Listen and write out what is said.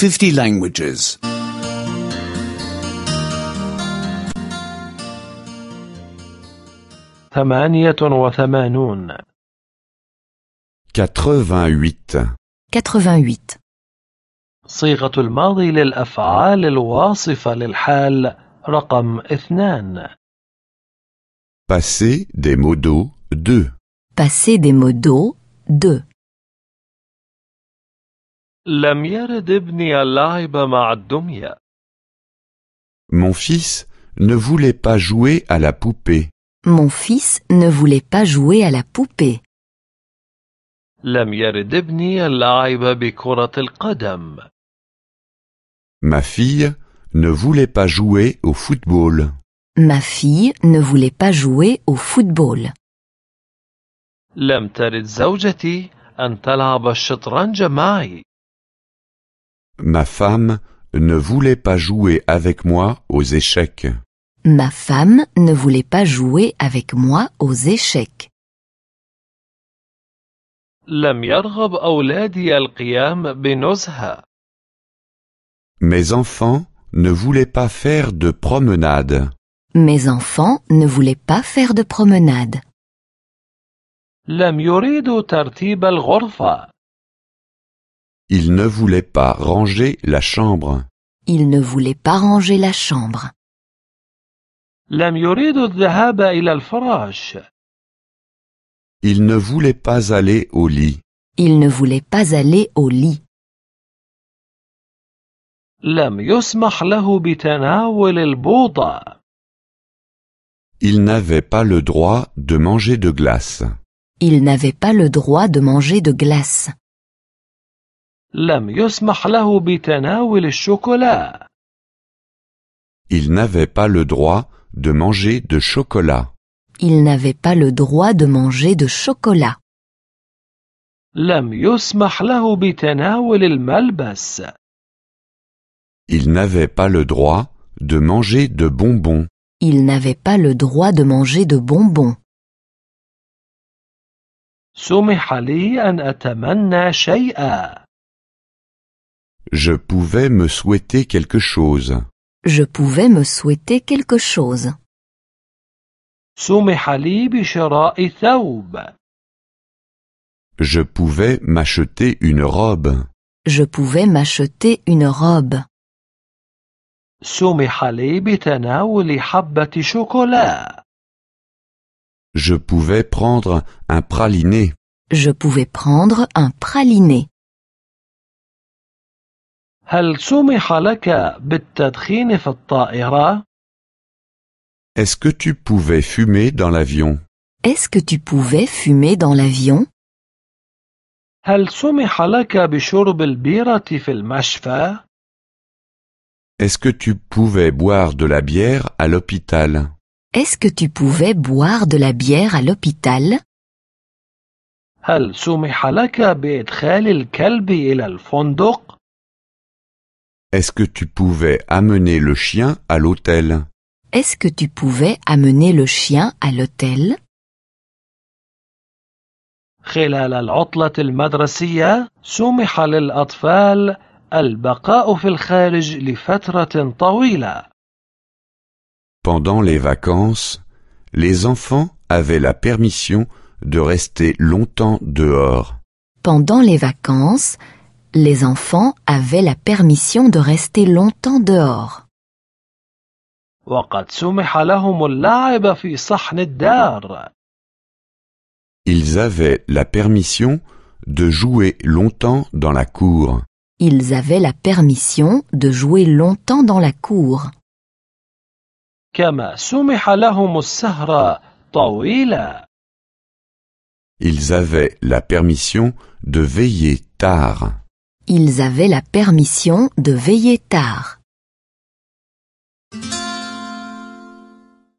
50 languages. 88 88. 88. صيغة الماضي للأفعال الواصفة للحال رقم 2. Passé des modos 2. Passé des modos 2. لم يرد ابني اللعب مع الدمية. Mon fils ne voulait pas jouer à la poupée. Mon fils ne voulait pas jouer à la poupée. لم يرد ابني اللعب بكرة القدم. Ma fille ne voulait pas jouer au football. Ma fille ne voulait pas jouer au football. لم ترد زوجتي أن تلعب الشطرنج معي. Ma femme ne voulait pas jouer avec moi aux échecs. Ma femme ne voulait pas jouer avec moi aux échecs. لم يرغب أولادي القيام بنزهة. Mes enfants ne voulaient pas faire de promenade. Mes enfants ne voulaient pas faire de promenade. لم يريدوا ترتيب الغرفة. Ils ne voulaient pas ranger la chambre. Ils ne voulaient pas ranger la chambre. لم يريدوا الذهاب إلى الفراش. Ils ne voulaient pas aller au lit. Ils ne voulaient pas aller au lit. لم يسمح له بتناول البوظة. Ils n'avaient pas le droit de manger de glace. Ils n'avaient pas le droit de manger de glace. لم يسمح له بتناول الشوكولا. Ils n'avaient pas le droit de manger de chocolat. Ils n'avaient pas le droit de manger de chocolat. لم يسمح له بتناول الملبس. Ils n'avaient pas le droit de manger de bonbons. Ils n'avaient pas le droit de manger de bonbons. سمح لي أن أتمنى شيئا. Je pouvais me souhaiter quelque chose. Je pouvais me souhaiter quelque chose. سمح لي بشراء ثوب. Je pouvais m'acheter une robe. Je pouvais m'acheter une robe. سمح لي بتناول حبة شوكولا. Je pouvais prendre un praliné. Je pouvais prendre un praliné. هل سمح لك بالتدخين في الطائرة؟ Est-ce que tu pouvais fumer dans l'avion? Est-ce que tu pouvais fumer dans l'avion? هل سمح لك بشرب البيرة في المشفى؟ Est-ce que tu pouvais boire de la bière à l'hôpital? Est-ce que tu pouvais boire de la bière à l'hôpital? هل سمح لك بإدخال الكلب إلى الفندق؟ Est-ce que tu pouvais amener le chien à l'hôtel? Est-ce que tu pouvais amener le chien à l'hôtel? خلال العطلة المدرسية سمح للأطفال البقاء في الخارج لفترة طويلة. Pendant les vacances, les enfants avaient la permission de rester longtemps dehors. Pendant les vacances, les enfants avaient la permission de rester longtemps dehors. وقد سمح لهم اللعب في صحن الدار. Ils avaient la permission de jouer longtemps dans la cour. Ils avaient la permission de jouer longtemps dans la cour. كما سمح لهم السهرة طويلة. Ils avaient la permission de veiller tard. Ils avaient la permission de veiller tard.